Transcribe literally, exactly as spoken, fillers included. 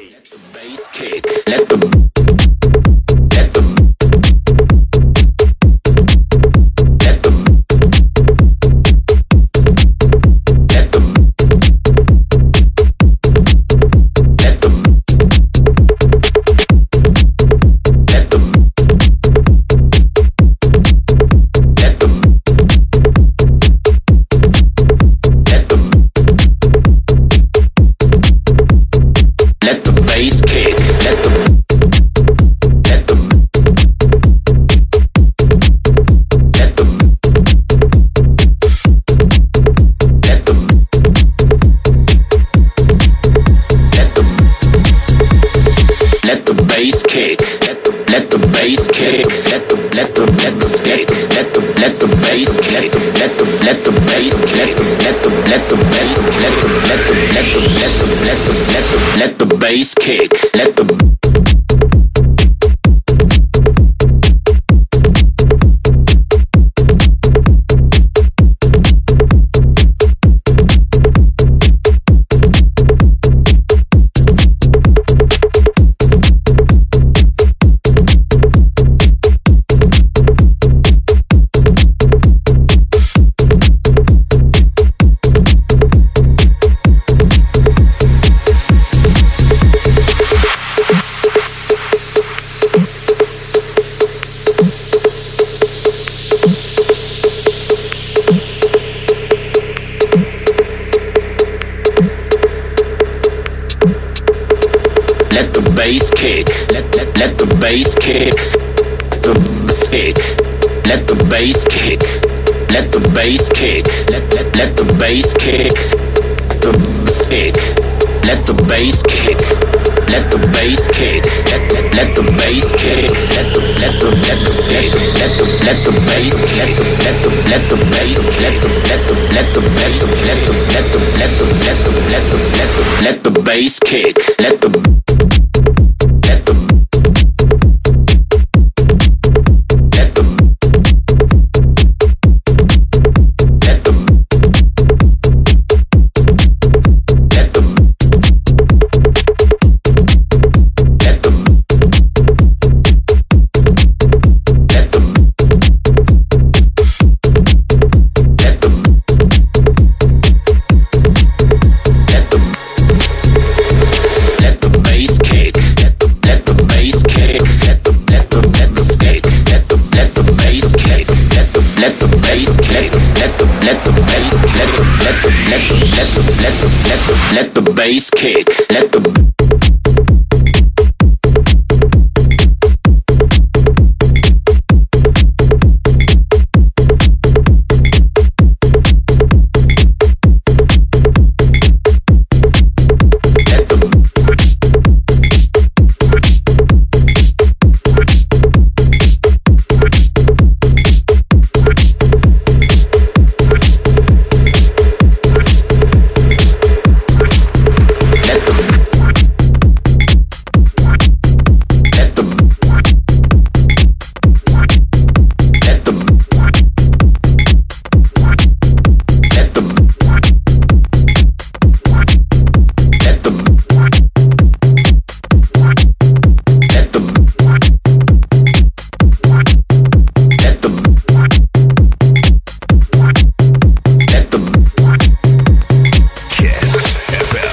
Let the bass kick. Let the let the let the let the let the let the let the let the bass kick. Let the let the let the let the let the let the bass kick. Let the let the bass kick. Let the let the let the skate. Let the let the bass kick. Let the let the bass kick. Let the let the bass let the let the let the let the let the let the let the bass kick. Let the Let the bass kick. Let let let the bass kick. Let the kick. Let the bass kick. Let the bass kick. Let let let the bass kick. Let the kick. Let the bass kick. Let the bass kick. Let let let the bass kick. Let the let the let the skate. Let the let the bass. Let the let the let the bass. Let the let the let the bass. Let the let the let the let the let the let the let the bass kick. Let the let the let the let the let the let the let the let the let the let the bass kick. Let the let the bass kick. Let the let the let the skate. Let the let the bass kick. Let the let the bass kick. Let the let the bass let the let the let the let the let the let the let the bass kick. Let the